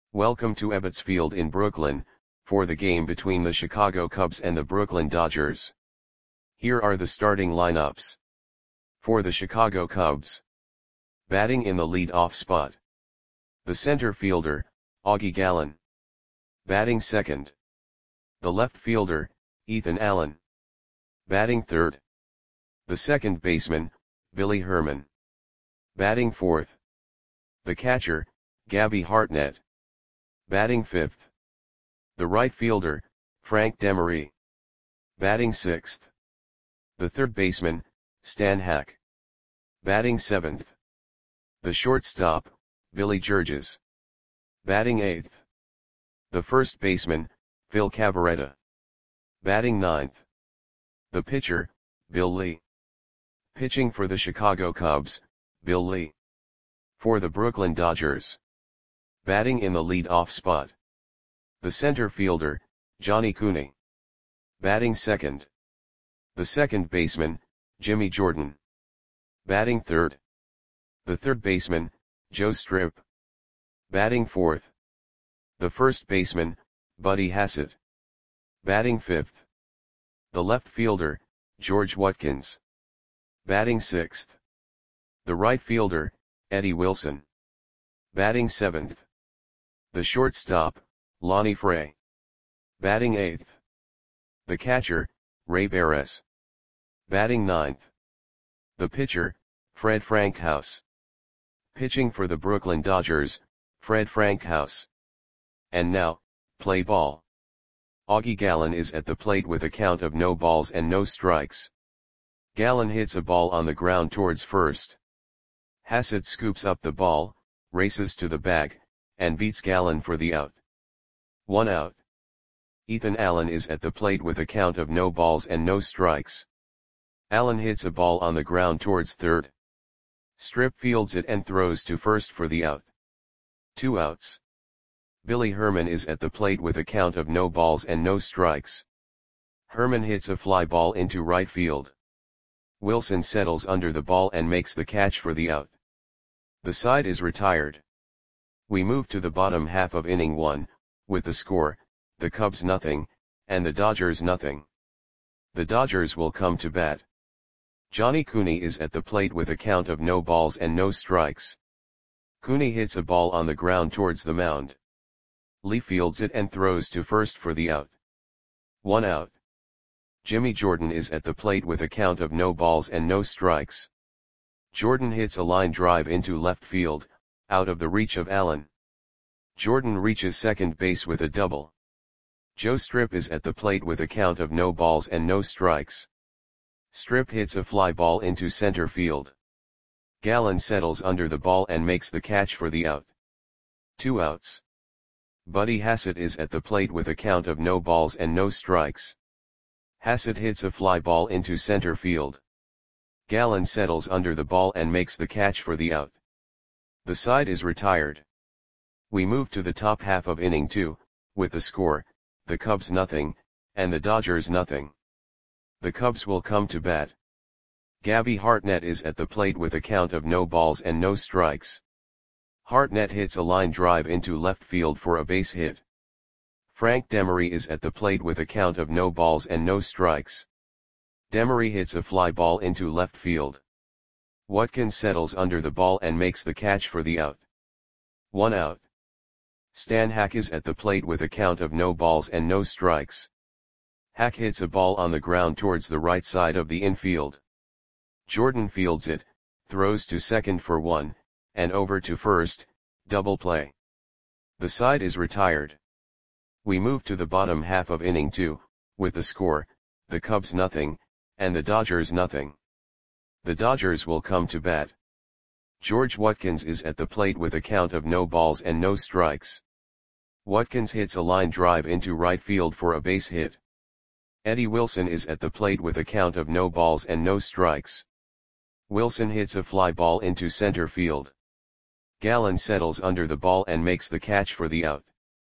Welcome to Ebbets Field in Brooklyn, for the game between the Chicago Cubs and the Brooklyn Dodgers. Here are the starting lineups. For the Chicago Cubs. Batting in the lead-off spot. The center fielder, Augie Gallen. Batting second. The left fielder, Ethan Allen. Batting third. The second baseman, Billy Herman. Batting fourth. The catcher, Gabby Hartnett. Batting fifth. The right fielder, Frank Demery. Batting sixth. The third baseman, Stan Hack. Batting seventh. The shortstop, Billy Georges. Batting eighth. The first baseman, Phil Cavarretta. Batting ninth. The pitcher, Bill Lee. Pitching for the Chicago Cubs, Bill Lee. For the Brooklyn Dodgers. Batting in the lead-off spot. The center fielder, Johnny Cooney. Batting second. The second baseman, Jimmy Jordan. Batting third. The third baseman, Joe Strip. Batting fourth. The first baseman, Buddy Hassett. Batting fifth. The left fielder, George Watkins. Batting sixth. The right fielder, Eddie Wilson. Batting seventh. The shortstop, Lonnie Frey. Batting eighth. The catcher, Ray Barres. Batting ninth. The pitcher, Fred Frankhouse. Pitching for the Brooklyn Dodgers, Fred Frankhouse. And now, play ball. Augie Gallen is at the plate with a count of no balls and no strikes. Gallen hits a ball on the ground towards first. Hassett scoops up the ball, races to the bag, and beats Gallen for the out. 1 out. Ethan Allen is at the plate with a count of no balls and no strikes. Allen hits a ball on the ground towards third. Strip fields it and throws to first for the out. 2 outs. Billy Herman is at the plate with a count of no balls and no strikes. Herman hits a fly ball into right field. Wilson settles under the ball and makes the catch for the out. The side is retired. We move to the bottom half of inning 1, with the score, the Cubs nothing, and the Dodgers nothing. The Dodgers will come to bat. Johnny Cooney is at the plate with a count of no balls and no strikes. Cooney hits a ball on the ground towards the mound. Lee fields it and throws to first for the out. 1 out. Jimmy Jordan is at the plate with a count of no balls and no strikes. Jordan hits a line drive into left field, out of the reach of Allen. Jordan reaches second base with a double. Joe Strip is at the plate with a count of no balls and no strikes. Strip hits a fly ball into center field. Gallen settles under the ball and makes the catch for the out. 2 outs. Buddy Hassett is at the plate with a count of no balls and no strikes. Hassett hits a fly ball into center field. Gallen settles under the ball and makes the catch for the out. The side is retired. We move to the top half of inning 2, with the score, the Cubs nothing, and the Dodgers nothing. The Cubs will come to bat. Gabby Hartnett is at the plate with a count of no balls and no strikes. Hartnett hits a line drive into left field for a base hit. Frank Demery is at the plate with a count of no balls and no strikes. Demery hits a fly ball into left field. Watkins settles under the ball and makes the catch for the out. 1 out. Stan Hack is at the plate with a count of no balls and no strikes. Hack hits a ball on the ground towards the right side of the infield. Jordan fields it, throws to second for 1, and over to first, double play. The side is retired. We move to the bottom half of inning 2, with the score, the Cubs nothing, and the Dodgers nothing. The Dodgers will come to bat. George Watkins is at the plate with a count of no balls and no strikes. Watkins hits a line drive into right field for a base hit. Eddie Wilson is at the plate with a count of no balls and no strikes. Wilson hits a fly ball into center field. Gallen settles under the ball and makes the catch for the out.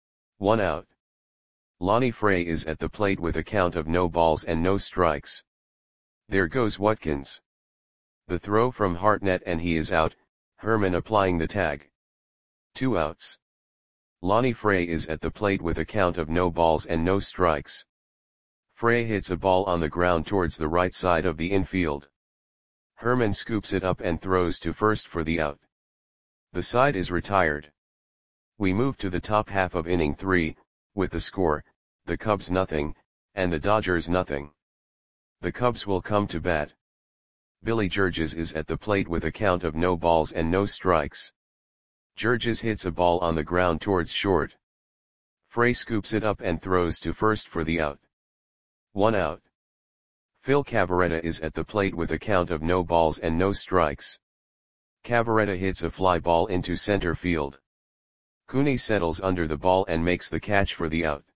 1 out. Lonnie Frey is at the plate with a count of no balls and no strikes. There goes Watkins. The throw from Hartnett and he is out, Herman applying the tag. 2 outs. Lonnie Frey is at the plate with a count of no balls and no strikes. Frey hits a ball on the ground towards the right side of the infield. Herman scoops it up and throws to first for the out. The side is retired. We move to the top half of inning 3, with the score, the Cubs nothing, and the Dodgers nothing. The Cubs will come to bat. Billy Georges is at the plate with a count of no balls and no strikes. Georges hits a ball on the ground towards short. Frey scoops it up and throws to first for the out. 1 out. Phil Cavarretta is at the plate with a count of no balls and no strikes. Cavarretta hits a fly ball into center field. Cooney settles under the ball and makes the catch for the out.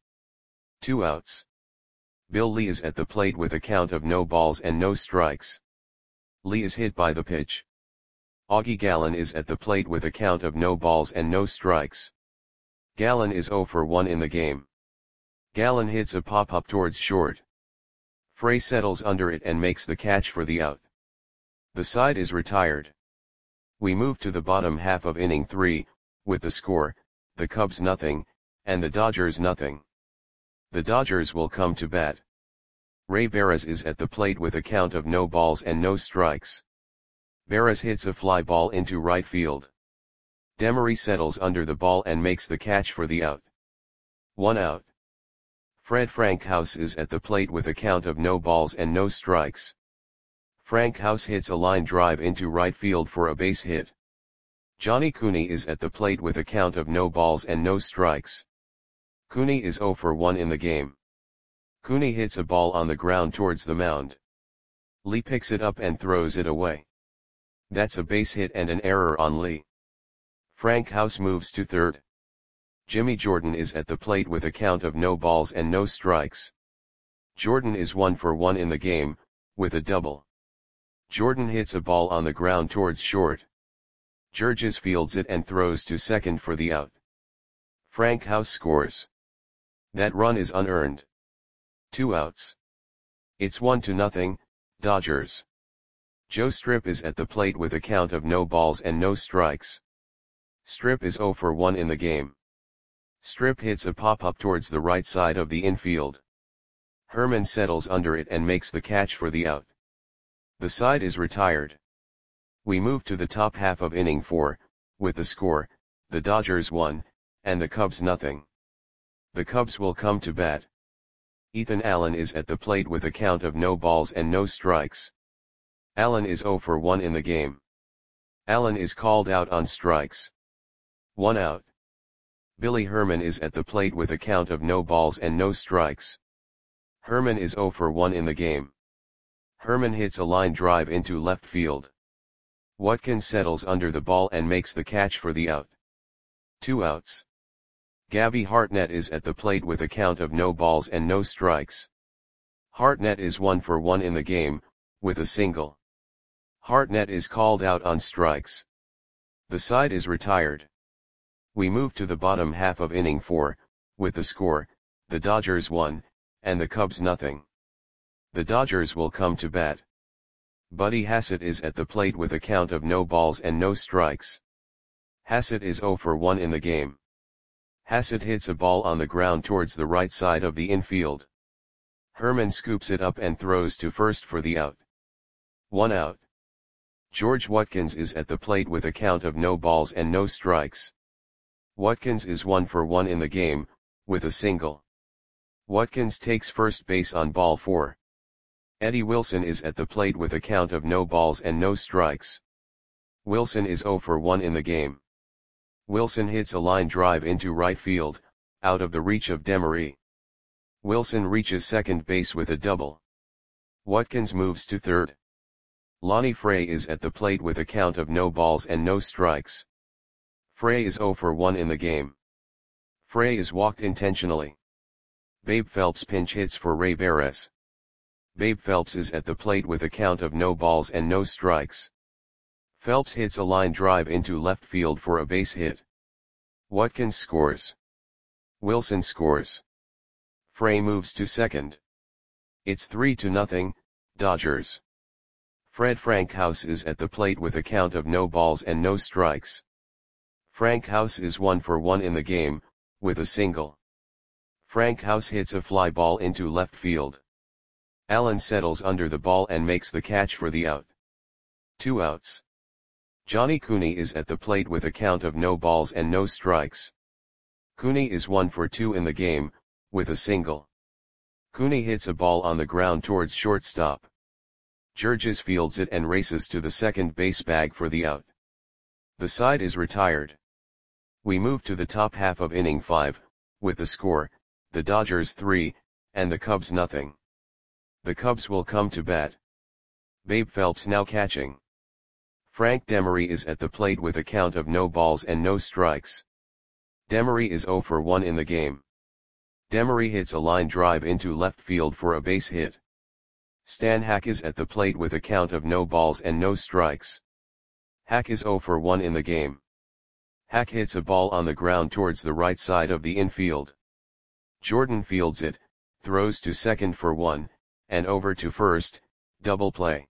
2 outs. Bill Lee is at the plate with a count of no balls and no strikes. Lee is hit by the pitch. Augie Gallen is at the plate with a count of no balls and no strikes. Gallen is 0 for 1 in the game. Gallen hits a pop-up towards short. Frey settles under it and makes the catch for the out. The side is retired. We move to the bottom half of inning 3, with the score, the Cubs nothing, and the Dodgers nothing. The Dodgers will come to bat. Ray Barras is at the plate with a count of no balls and no strikes. Barras hits a fly ball into right field. Demery settles under the ball and makes the catch for the out. 1 out. Fred Frankhouse is at the plate with a count of no balls and no strikes. Frankhouse hits a line drive into right field for a base hit. Johnny Cooney is at the plate with a count of no balls and no strikes. Cooney is 0 for 1 in the game. Cooney hits a ball on the ground towards the mound. Lee picks it up and throws it away. That's a base hit and an error on Lee. Frankhouse moves to third. Jimmy Jordan is at the plate with a count of no balls and no strikes. Jordan is 1 for 1 in the game, with a double. Jordan hits a ball on the ground towards short. Georges fields it and throws to second for the out. Frankhouse scores. That run is unearned. 2 outs. It's 1-0, Dodgers. Joe Strip is at the plate with a count of no balls and no strikes. Strip is 0 for 1 in the game. Strip hits a pop-up towards the right side of the infield. Herman settles under it and makes the catch for the out. The side is retired. We move to the top half of inning 4, with the score, the Dodgers 1, and the Cubs nothing. The Cubs will come to bat. Ethan Allen is at the plate with a count of no balls and no strikes. Allen is 0 for 1 in the game. Allen is called out on strikes. 1 out. Billy Herman is at the plate with a count of no balls and no strikes. Herman is 0 for 1 in the game. Herman hits a line drive into left field. Watkins settles under the ball and makes the catch for the out. 2 outs. Gabby Hartnett is at the plate with a count of no balls and no strikes. Hartnett is 1 for 1 in the game, with a single. Hartnett is called out on strikes. The side is retired. We move to the bottom half of inning 4, with the score, the Dodgers 1, and the Cubs nothing. The Dodgers will come to bat. Buddy Hassett is at the plate with a count of no balls and no strikes. Hassett is 0 for 1 in the game. Hassett hits a ball on the ground towards the right side of the infield. Herman scoops it up and throws to first for the out. 1 out. George Watkins is at the plate with a count of no balls and no strikes. Watkins is 1 for 1 in the game, with a single. Watkins takes first base on ball 4. Eddie Wilson is at the plate with a count of no balls and no strikes. Wilson is 0 for 1 in the game. Wilson hits a line drive into right field, out of the reach of Demery. Wilson reaches second base with a double. Watkins moves to third. Lonnie Frey is at the plate with a count of no balls and no strikes. Frey is 0 for 1 in the game. Frey is walked intentionally. Babe Phelps pinch hits for Ray Barras. Babe Phelps is at the plate with a count of no balls and no strikes. Phelps hits a line drive into left field for a base hit. Watkins scores. Wilson scores. Frey moves to second. It's 3-0, Dodgers. Fred Frankhouse is at the plate with a count of no balls and no strikes. Frankhouse is 1 for 1 in the game, with a single. Frank House hits a fly ball into left field. Allen settles under the ball and makes the catch for the out. 2 outs. Johnny Cooney is at the plate with a count of no balls and no strikes. Cooney is 1 for 2 in the game, with a single. Cooney hits a ball on the ground towards shortstop. Georges fields it and races to the second base bag for the out. The side is retired. We move to the top half of inning 5, with the score, the Dodgers 3, and the Cubs nothing. The Cubs will come to bat. Babe Phelps now catching. Frank Demery is at the plate with a count of no balls and no strikes. Demery is 0 for 1 in the game. Demery hits a line drive into left field for a base hit. Stan Hack is at the plate with a count of no balls and no strikes. Hack is 0 for 1 in the game. Hack hits a ball on the ground towards the right side of the infield. Jordan fields it, throws to second for 1, and over to first, double play.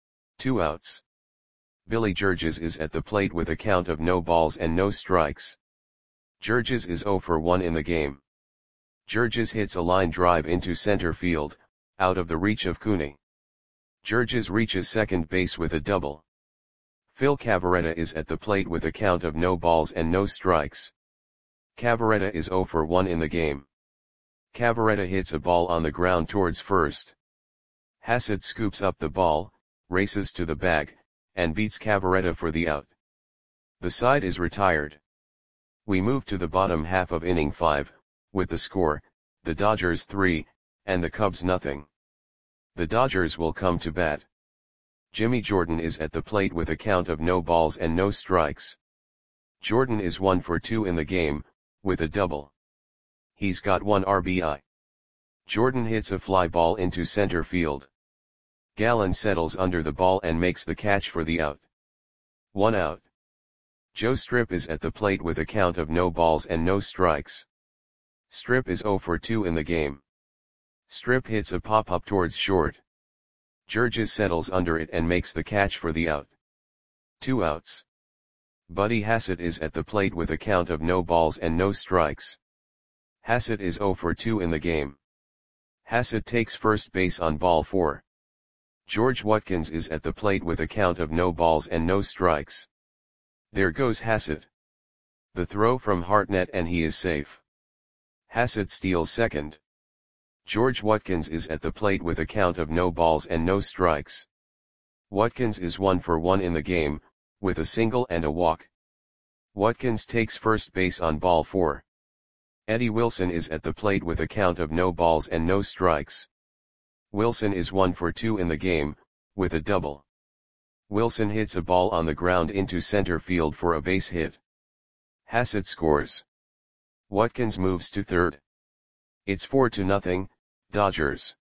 2 outs. Billy Georges is at the plate with a count of no balls and no strikes. Georges is 0 for 1 in the game. Georges hits a line drive into center field, out of the reach of Cooney. Georges reaches second base with a double. Phil Cavarretta is at the plate with a count of no balls and no strikes. Cavarretta is 0 for 1 in the game. Cavarretta hits a ball on the ground towards first. Hassett scoops up the ball, races to the bag, and beats Cavarretta for the out. The side is retired. We move to the bottom half of inning 5, with the score, the Dodgers 3, and the Cubs nothing. The Dodgers will come to bat. Jimmy Jordan is at the plate with a count of no balls and no strikes. Jordan is 1 for 2 in the game, with a double. He's got 1 RBI. Jordan hits a fly ball into center field. Gallen settles under the ball and makes the catch for the out. 1 out. Joe Strip is at the plate with a count of no balls and no strikes. Strip is 0 for 2 in the game. Strip hits a pop-up towards short. Georges settles under it and makes the catch for the out. 2 outs. Buddy Hassett is at the plate with a count of no balls and no strikes. Hassett is 0 for 2 in the game. Hassett takes first base on ball 4. George Watkins is at the plate with a count of no balls and no strikes. There goes Hassett. The throw from Hartnett and he is safe. Hassett steals second. George Watkins is at the plate with a count of no balls and no strikes. Watkins is 1 for 1 in the game, with a single and a walk. Watkins takes first base on ball 4. Eddie Wilson is at the plate with a count of no balls and no strikes. Wilson is 1 for 2 in the game, with a double. Wilson hits a ball on the ground into center field for a base hit. Hassett scores. Watkins moves to third. It's 4-0, Dodgers.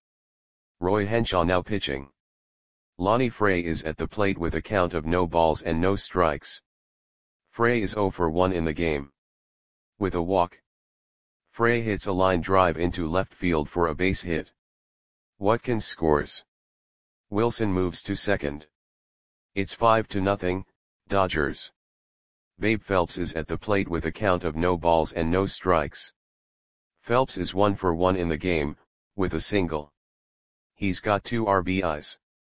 Roy Henshaw now pitching. Lonnie Frey is at the plate with a count of no balls and no strikes. Frey is 0 for 1 in the game. With a walk. Frey hits a line drive into left field for a base hit. Watkins scores. Wilson moves to second. It's 5-0, Dodgers. Babe Phelps is at the plate with a count of no balls and no strikes. Phelps is 1 for 1 in the game, with a single. He's got 2 RBIs.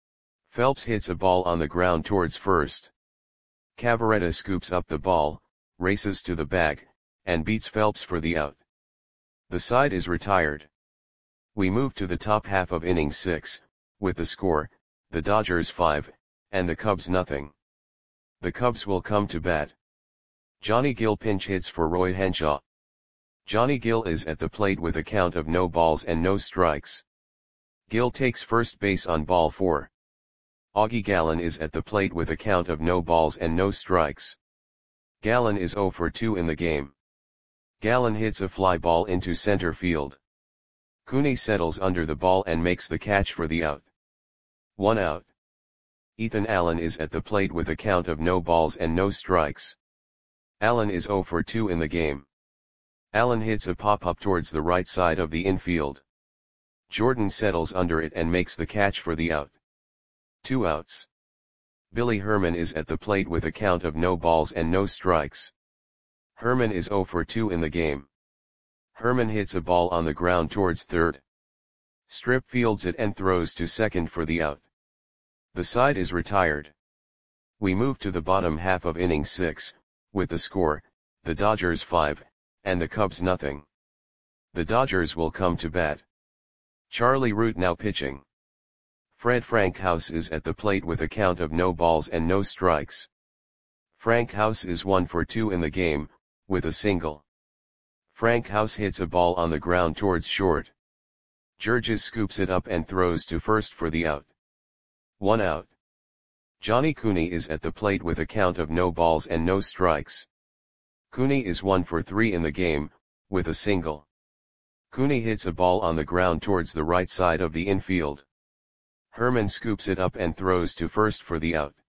Phelps hits a ball on the ground towards first. Cavarretta scoops up the ball, races to the bag, and beats Phelps for the out. The side is retired. We move to the top half of inning 6, with the score, the Dodgers 5, and the Cubs nothing. The Cubs will come to bat. Johnny Gill pinch hits for Roy Henshaw. Johnny Gill is at the plate with a count of no balls and no strikes. Gill takes first base on ball 4. Augie Gallen is at the plate with a count of no balls and no strikes. Gallen is 0 for 2 in the game. Gallen hits a fly ball into center field. Cooney settles under the ball and makes the catch for the out. 1 out. Ethan Allen is at the plate with a count of no balls and no strikes. Allen is 0 for 2 in the game. Allen hits a pop-up towards the right side of the infield. Jordan settles under it and makes the catch for the out. 2 outs. Billy Herman is at the plate with a count of no balls and no strikes. Herman is 0 for 2 in the game. Herman hits a ball on the ground towards third. Strip fields it and throws to second for the out. The side is retired. We move to the bottom half of inning 6, with the score, the Dodgers 5, and the Cubs nothing. The Dodgers will come to bat. Charlie Root now pitching. Fred Frankhouse is at the plate with a count of no balls and no strikes. Frankhouse is 1 for 2 in the game, with a single. Frankhouse hits a ball on the ground towards short. Georges scoops it up and throws to first for the out. 1 out. Johnny Cooney is at the plate with a count of no balls and no strikes. Cooney is 1 for 3 in the game, with a single. Cooney hits a ball on the ground towards the right side of the infield. Herman scoops it up and throws to first for the out.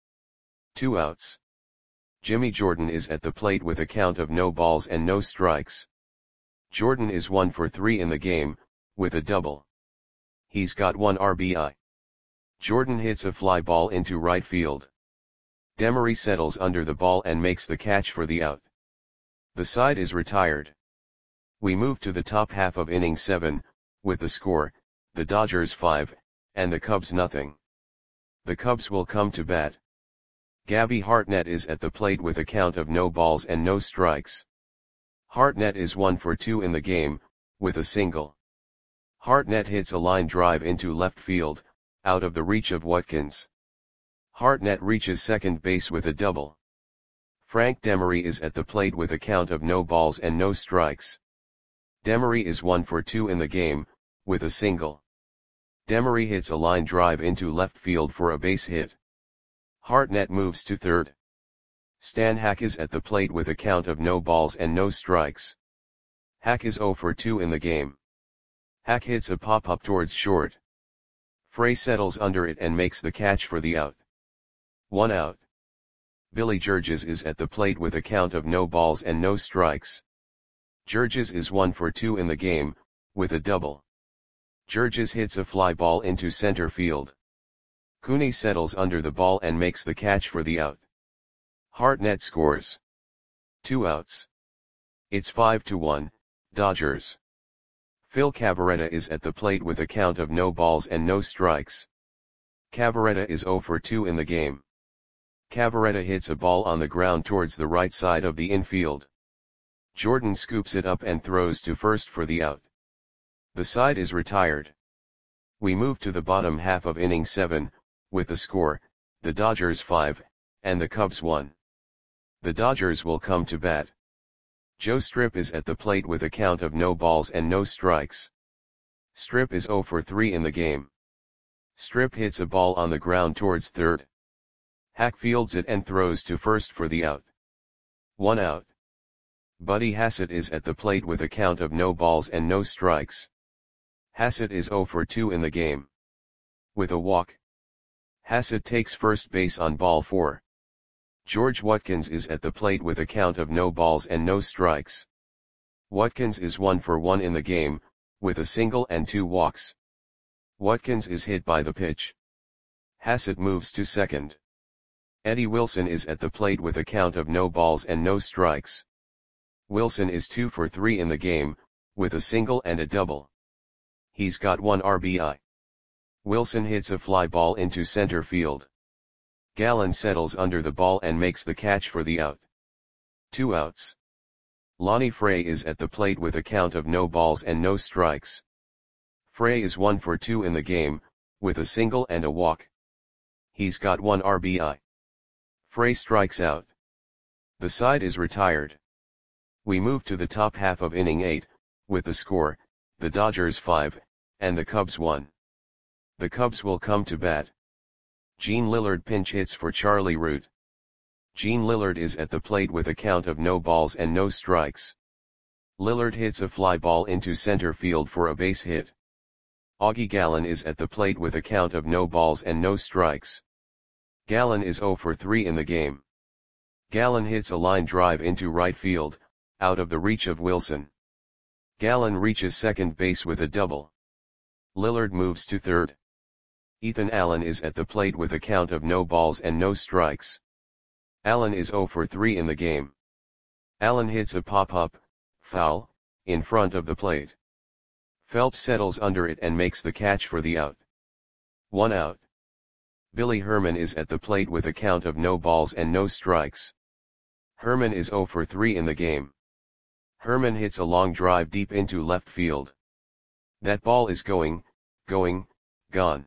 2 outs. Jimmy Jordan is at the plate with a count of no balls and no strikes. Jordan is 1 for 3 in the game, with a double. He's got 1 RBI. Jordan hits a fly ball into right field. Demery settles under the ball and makes the catch for the out. The side is retired. We move to the top half of inning 7, with the score, the Dodgers 5, and the Cubs nothing. The Cubs will come to bat. Gabby Hartnett is at the plate with a count of no balls and no strikes. Hartnett is 1 for 2 in the game, with a single. Hartnett hits a line drive into left field, out of the reach of Watkins. Hartnett reaches second base with a double. Frank Demery is at the plate with a count of no balls and no strikes. Demery is 1 for 2 in the game, with a single. Demery hits a line drive into left field for a base hit. Hartnett moves to third. Stan Hack is at the plate with a count of no balls and no strikes. Hack is 0 for 2 in the game. Hack hits a pop-up towards short. Frey settles under it and makes the catch for the out. 1 out. Billy Georges is at the plate with a count of no balls and no strikes. Georges is 1 for 2 in the game, with a double. Georges hits a fly ball into center field. Cooney settles under the ball and makes the catch for the out. Hartnett scores. 2 outs. It's 5-1, Dodgers. Phil Cavarretta is at the plate with a count of no balls and no strikes. Cavarretta is 0 for 2 in the game. Cavarretta hits a ball on the ground towards the right side of the infield. Jordan scoops it up and throws to first for the out. The side is retired. We move to the bottom half of inning 7, with the score, the Dodgers 5, and the Cubs 1. The Dodgers will come to bat. Joe Strip is at the plate with a count of no balls and no strikes. Strip is 0 for 3 in the game. Strip hits a ball on the ground towards third. Hack fields it and throws to first for the out. 1 out. Buddy Hassett is at the plate with a count of no balls and no strikes. Hassett is 0 for 2 in the game. With a walk. Hassett takes first base on ball 4. George Watkins is at the plate with a count of no balls and no strikes. Watkins is 1 for 1 in the game, with a single and 2 walks. Watkins is hit by the pitch. Hassett moves to second. Eddie Wilson is at the plate with a count of no balls and no strikes. Wilson is 2 for 3 in the game, with a single and a double. He's got 1 RBI. Wilson hits a fly ball into center field. Gallen settles under the ball and makes the catch for the out. 2 outs. Lonnie Frey is at the plate with a count of no balls and no strikes. Frey is 1 for 2 in the game, with a single and a walk. He's got 1 RBI. Frey strikes out. The side is retired. We move to the top half of inning 8, with the score, the Dodgers 5, and the Cubs 1. The Cubs will come to bat. Gene Lillard pinch hits for Charlie Root. Gene Lillard is at the plate with a count of no balls and no strikes. Lillard hits a fly ball into center field for a base hit. Augie Gallen is at the plate with a count of no balls and no strikes. Gallen is 0 for 3 in the game. Gallen hits a line drive into right field, out of the reach of Wilson. Gallen reaches second base with a double. Lillard moves to third. Ethan Allen is at the plate with a count of no balls and no strikes. Allen is 0 for 3 in the game. Allen hits a pop-up, foul, in front of the plate. Phelps settles under it and makes the catch for the out. 1 out. Billy Herman is at the plate with a count of no balls and no strikes. Herman is 0 for 3 in the game. Herman hits a long drive deep into left field. That ball is going, gone.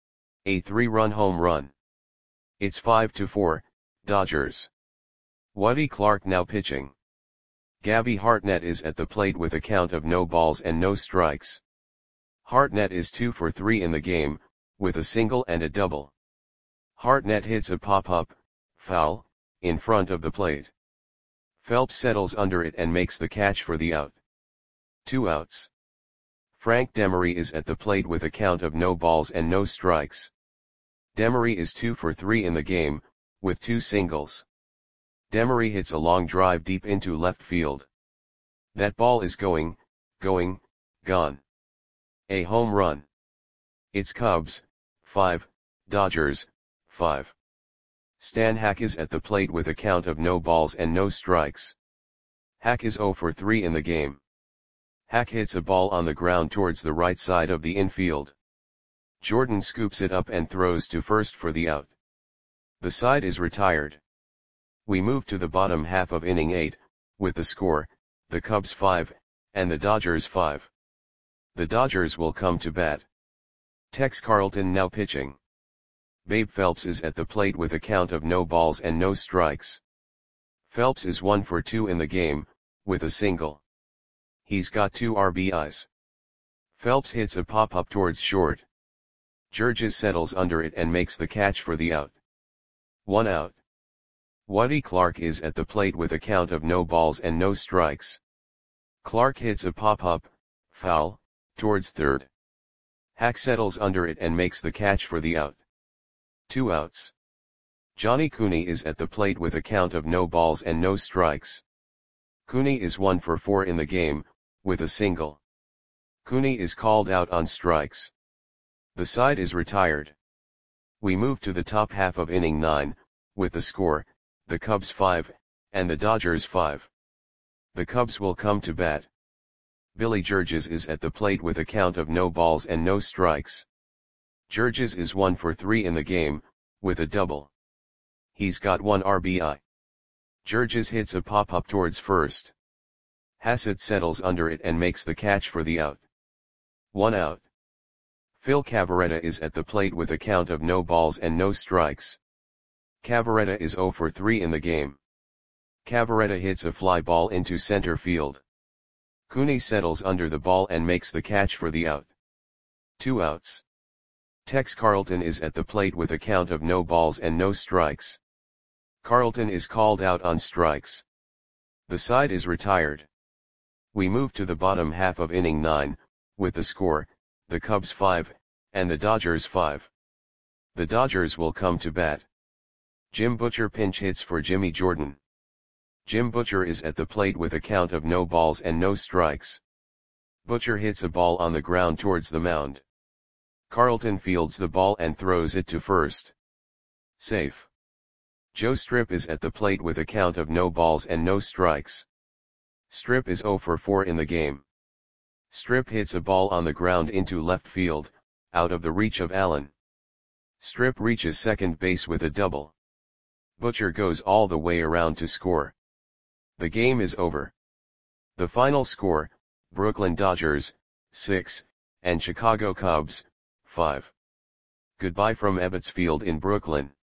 A 3-run home run. It's 5-4, Dodgers. Woody Clark now pitching. Gabby Hartnett is at the plate with a count of no balls and no strikes. Hartnett is 2 for 3 in the game, with a single and a double. Hartnett hits a pop-up, foul, in front of the plate. Phelps settles under it and makes the catch for the out. 2 outs. Frank Demery is at the plate with a count of no balls and no strikes. Demery is 2 for 3 in the game, with 2 singles. Demery hits a long drive deep into left field. That ball is going, gone. A home run. It's Cubs, 5, Dodgers, 5. Stan Hack is at the plate with a count of no balls and no strikes. Hack is 0 for 3 in the game. Hack hits a ball on the ground towards the right side of the infield. Jordan scoops it up and throws to first for the out. The side is retired. We move to the bottom half of inning 8, with the score, the Cubs 5, and the Dodgers 5. The Dodgers will come to bat. Tex Carlton now pitching. Babe Phelps is at the plate with a count of no balls and no strikes. Phelps is 1 for 2 in the game, with a single. He's got 2 RBIs. Phelps hits a pop-up towards short. Georges settles under it and makes the catch for the out. 1 out. Woody Clark is at the plate with a count of no balls and no strikes. Clark hits a pop-up, foul, towards third. Hack settles under it and makes the catch for the out. 2 outs. Johnny Cooney is at the plate with a count of no balls and no strikes. Cooney is 1 for 4 in the game, with a single. Cooney is called out on strikes. The side is retired. We move to the top half of inning 9, with the score, the Cubs 5, and the Dodgers 5. The Cubs will come to bat. Billy Georges is at the plate with a count of no balls and no strikes. Georges is 1 for 3 in the game, with a double. He's got 1 RBI. Georges hits a pop-up towards first. Hassett settles under it and makes the catch for the out. 1 out. Phil Cavarretta is at the plate with a count of no balls and no strikes. Cavarretta is 0 for 3 in the game. Cavarretta hits a fly ball into center field. Cooney settles under the ball and makes the catch for the out. 2 outs. Tex Carlton is at the plate with a count of no balls and no strikes. Carlton is called out on strikes. The side is retired. We move to the bottom half of inning 9, with the score, the Cubs 5, and the Dodgers 5. The Dodgers will come to bat. Jim Butcher pinch hits for Jimmy Jordan. Jim Butcher is at the plate with a count of no balls and no strikes. Butcher hits a ball on the ground towards the mound. Carlton fields the ball and throws it to first. Safe. Joe Strip is at the plate with a count of no balls and no strikes. Strip is 0 for 4 in the game. Strip hits a ball on the ground into left field, out of the reach of Allen. Strip reaches second base with a double. Butcher goes all the way around to score. The game is over. The final score, Brooklyn Dodgers, 6, and Chicago Cubs, 5. Goodbye from Ebbets Field in Brooklyn.